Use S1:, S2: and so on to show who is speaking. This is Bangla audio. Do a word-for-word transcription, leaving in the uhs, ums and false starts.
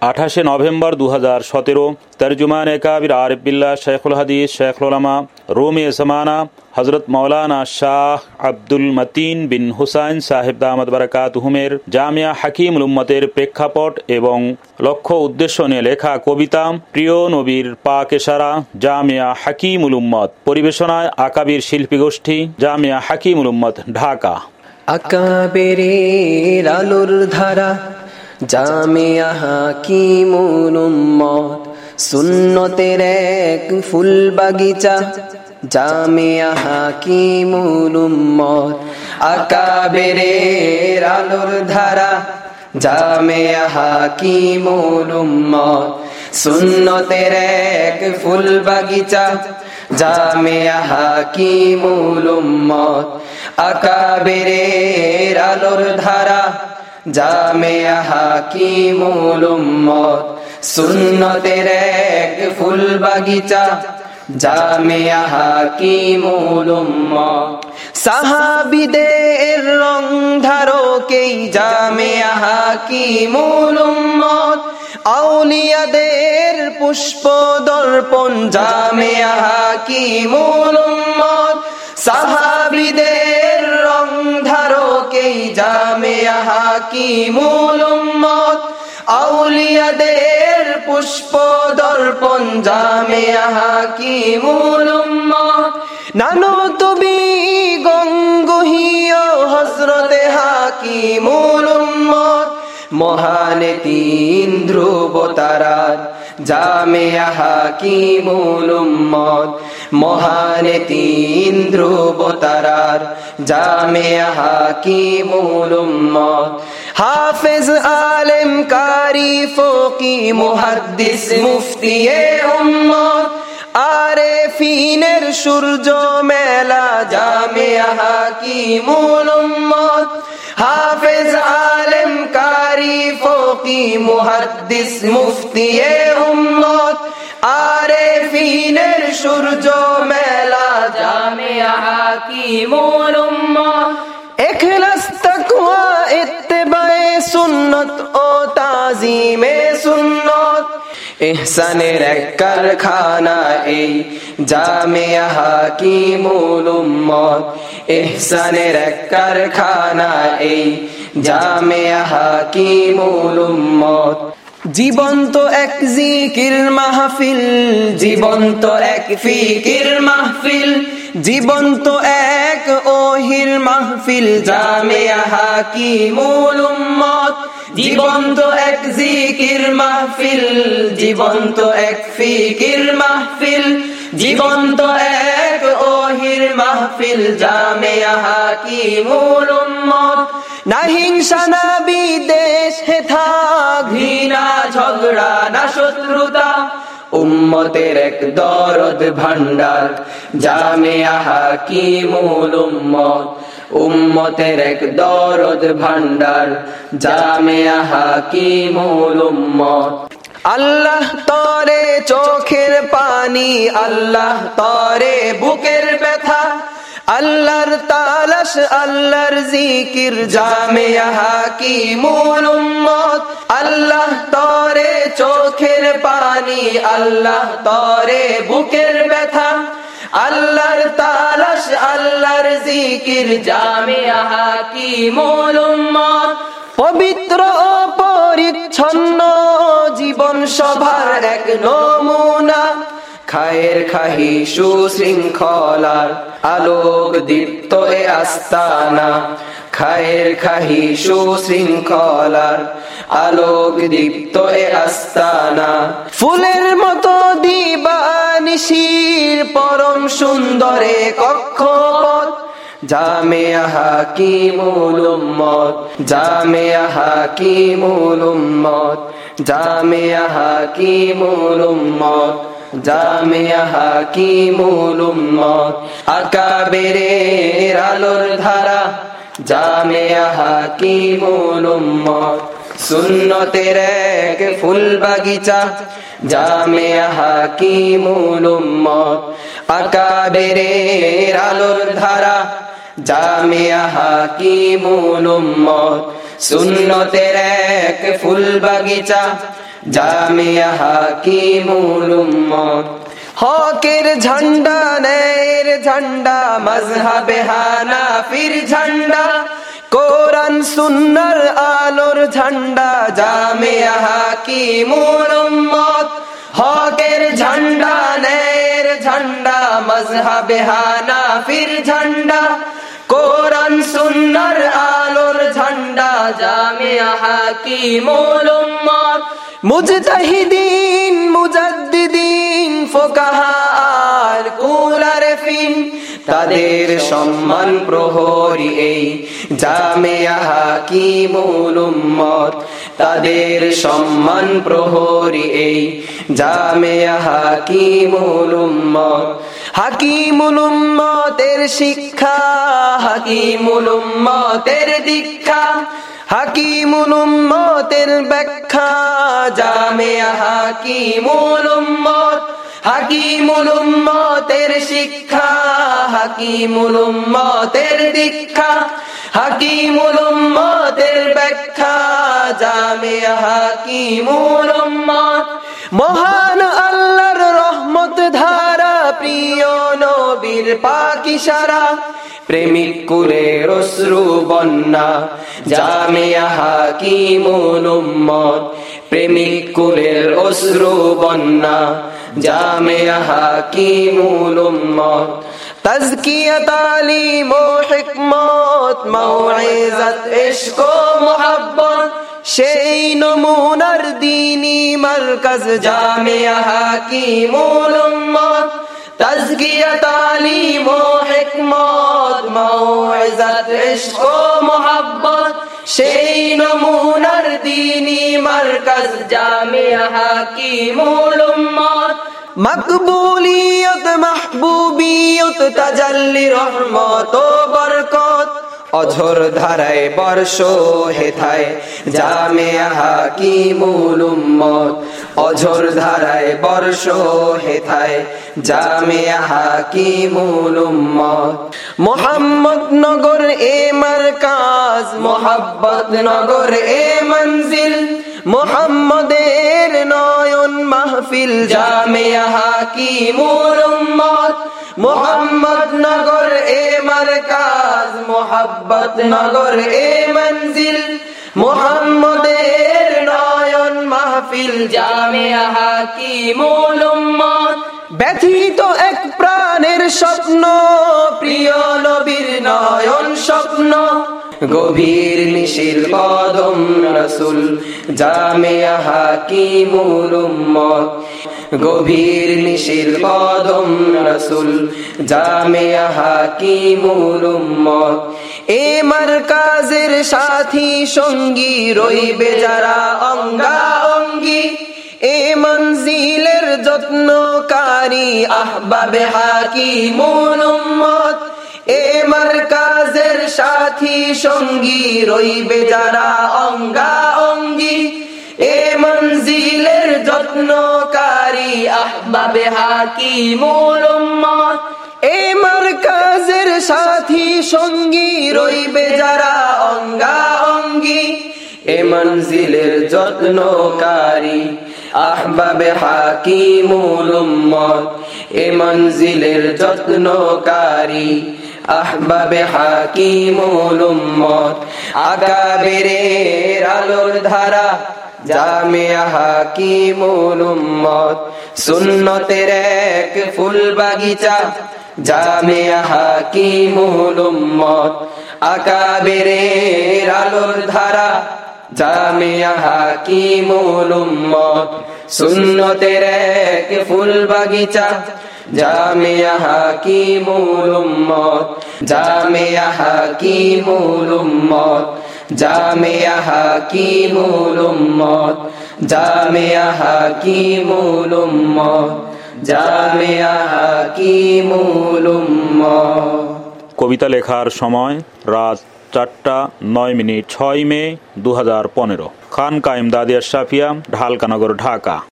S1: আঠাশে নভেম্বর দু হাজার সতেরো। তর্জুমানে কাবির আরিফ বিল্লাহ শেখুল হাদিস শেখুল উলামা রুমি জমানা হজরত মৌলানা শাহ আব্দুল মতিন বিন হুসাইন সাহেব দামাত বারাকাতুহুমের জামিয়া হাকিমুল উম্মতের প্রেক্ষাপট এবং লক্ষ্য উদ্দেশ্য নিয়ে লেখা কবিতা প্রিয় নবীর পাক এশারা জামিয়া হাকিমুল উম্মত। পরিবেশনায় আকাবির শিল্পী গোষ্ঠী জামিয়া হাকিমুল উম্মত, ঢাকা।
S2: আকাবেরের আলোর ধারা জামিয়া হাকিমুল উম্মত, সুন্নতের এক ফুল বাগিচা জামিয়া হাকিমুল উম্মত। আকাবেরের আলোর ধারা জামিয়া হাকিমুল উম্মত, সুন্নতের এক ফুল বাগিচা জামিয়া হাকিমুল উম্মত। আকাবেরের আলোর ধারা জামিয়া হাকিমুল উম্মত, সুন্নতের এক ফুল বাগিচা জামিয়া হাকিমুল উম্মত। সাহাবীদের রং ধারকেই জামিয়া হাকিমুল উম্মত, আউলিয়াদের পুষ্প দর্পণ জামিয়া হাকিমুল উম্মত। সাহাবীদের রং ধারকেই জামিয়া হাকিমুল উম্মত, আউলিয়াদের পুষ্প দর্পণ জামিয়া হাকিমুল উম্মত। নানো তুমি গঙ্গুহীয় হযরতে হাকিমুল উম্মত, মহানে তিন ধ্রুব তারার জামিয়া হাকিমুল উম্মত, মহানে তিন ধ্রুব তারার জামিয়া হাকিমুল উম্মত। হাফেজ আলেম কারি ফকি মুহাদ্দিস মুফতিয়ে উম্মত, আরেফিনের সূর্য মেলা জামিয়া হাকিমুল উম্মত। হাফেজ আলেম কারি ফকি মুহাদ্দিস মুফতিয়ে উম্মত, আরেফিনের সূর্য মেলা জামিয়া হাকিমুল উম্মত। ইখলাস তাকওয়া ইত্তিবায়ে সুন্নত ও তাজিমে সুন্নত, ইহসানের এক কারখানা এই জামিয়া হাকিমুল উম্মত, ইহসানের এক কারখানা এই জামিয়া হাকিমুল উম্মত। জীবন্ত এক জিকির মাহফিল, জীবন্ত এক ফিকির মাহফিল, জীবন্ত এক ওহির মাহফিল জামিয়া হাকিমুল উম্মত। জীবন্ত এক জিকির মাহফিল, জীবন্ত এক ফিকির মাহফিল, জীবন্ত এক ওহির মাহফিল জামিয়া হাকিমুল উম্মত। না হিংসা না বিদ্বেষ হেথা ঘৃণা ঝগড়া না শত্রুতা, উম্মতের এক দরদ ভান্ডার জামিয়া হাকিমুল উম্মত, উম্মতের এক দরদ ভান্ডার জামিয়া হাকিমুল উম্মত। আল্লাহ তরে চোখের পানি, আল্লাহ তরে বুকের ব্যথা, আল্লাহর তালাশ আল্লাহর জিকির জামিয়া হাকিমুল উম্মত। আল্লাহ তরে চোখের পানি, আল্লাহ তরে বুকের ব্যথা, আল্লাহর তালাশ আল্লাহর জিকির জামিয়া হাকিমুল উম্মত। পবিত্র ও পরিচ্ছন্ন জীবন সভার এক নমুনা, খায়ের খাহি সুশৃঙ্খলার আলোক দীপ্ত এ আস্তানা, খায়ের খাহি সুশৃঙ্খলার আলোক দীপ্ত এ আস্তানা। ফুলের মতো দিবানিশির পরম সুন্দরে কক্ষপথ জামিয়া হাকিমুল উম্মত, জামিয়া হাকিমুল উম্মত, জামিয়া হাকিমুল উম্মত, জামিয়া হাকিমুল উম্মত। আকাবেরের আলোর ধারা জামিয়া হাকিমুল উম্মত, সুন্নতের এক ফুল বাগিচা জামিয়া হাকিমুল উম্মত। আকাবেরের আলোর ধারা জামিয়া হাকিমুল উম্মত, সুন্নতের এক ফুল বাগিচা জামিয়া হাকিমুল উম্মত। হকের ঝান্ডা ন্যায়ের ঝান্ডা মাযহাবে হানাফির ঝান্ডা, কোরআন সুন্নাহর আলোর ঝান্ডা জামিয়া হাকিমুল উম্মত। হকের ঝান্ডা ন্যায়ের ঝান্ডা মাযহাবে হানাফির ঝান্ডা, কোরআন সুন্নাহর আলোর ঝান্ডা জামিয়া হাকিমুল উম্মত। মুজতাহিদিন মুজাদ্দিদিন ফুকাহা আর কুল আরফিন, তাদের সম্মান প্রহরী এই জামিয়া হাকিমুল উম্মত। তাদের সম্মান প্রহরী এই জামিয়া হাকিমুল উম্মত। হাকিমুল উম্মতের শিক্ষা, হাকিমুল উম্মতের দীক্ষা, হাকিমুল উম্মতের ব্যাখ্যা জামিয়া হাকিমুল উম্মত। হাকিমুল উম্মতের শিক্ষা, হাকিমুল উম্মতের দীক্ষা, হাকিমুল উম্মতের ব্যাখ্যা জামিয়া হাকিমুল উম্মত। মহান আল্লাহর রহমত ধারা, প্রিয় নবীর পাক ইশারা, প্রেমিক কুলের অশ্রু বন্যা জামিয়া হাকিমুল উম্মত। প্রেমিক কুলের অশ্রু বন্যা জামিয়া হাকিমুল উম্মত। তাজকিয়া তালিম ও হিকমত, মাউইজাত ইশক ও মুহাব্বত, সেই নমুনার দ্বীনি মারকাজ জামিয়া হাকিমুল উম্মত। তাজকিয়া তালিম ও হিকমত, মাউইজাত ইশক ও মুহাব্বত, সেই নমুনার দ্বীনি মারকাজ জামিয়া হাকিমুল উম্মত। মকবুলিয়ত মাহবুবিয়ত তাজাল্লি রহমত ও বরকত, অঝোর ধারায় বর্ষ হেথায় জামিয়া হাকিমুল উম্মত। অঝোর ধারায় বর্ষ হেথায় জামিয়া হাকিমুল উম্মত। মোহাম্মদ নগর এ মারকাজ, মোহাব্বত নগর এ মঞ্জিল, মোহাম্মদের নয়ন মাহফিল জামিয়া হাকিমুল উম্মত। মোহাম্মদ নগর এ মারকাজ, মোহাব্বত নগর এ মঞ্জিল, মোহাম্মদের নয়ন মাহফিল জামিয়া হাকিমুল উম্মত। ব্যথিত এক প্রাণের স্বপ্ন, প্রিয় নবীর নয়ন স্বপ্ন, গভীর নিশির কদম রাসূল জামিয়া হাকিমুল উম্মত। গভীর নিশির কদম রাসূল জামিয়া হাকিমুল উম্মত। এ মারকাজের সাথী সঙ্গী রইবে যারা অঙ্গা অঙ্গী, এ মঞ্জিলের যত্নকারী আহবাবে হাকিমুল উম্মত। এ মারকাজের সাথী সঙ্গী রইবে যারা অঙ্গা অঙ্গী, এ মঞ্জিলের যত্নকারী আহবাবে হাকিমুল উম্মত। এ মারকাজের সাথী সঙ্গী রইবে যারা অঙ্গা অঙ্গী, এ মঞ্জিলের যত্নকারী আহবাবে হাকিমুল উম্মত। এ মঞ্জিলের যত্নকারী আহবাবে হাকিমুল উম্মত। আকাবেরের আলোর ধারা জামিয়া হাকিমুল উম্মত। সুন্নতের এক ফুল বাগিচা জামিয়া হাকিমুল উম্মত। আকাবেরের আলোর ধারা জামিয়া হাকিমুল উম্মত। সুন্নতের এক ফুল বাগিচা জামিয়া হাকিমুল উম্মত। জামিয়া হাকিমুল উম্মত। জামিয়া হাকিমুল উম্মত। জামিয়া হাকিমুল উম্মত। জামিয়া হাকিমুল উম্মত।
S1: কবিতা লেখার সময় রাত চারটা নয় মিনিট ছয় মে দু হাজার পনেরো। খানকা ইমদাদিয়া শাফিয়া, ঢালকানগর, ঢাকা।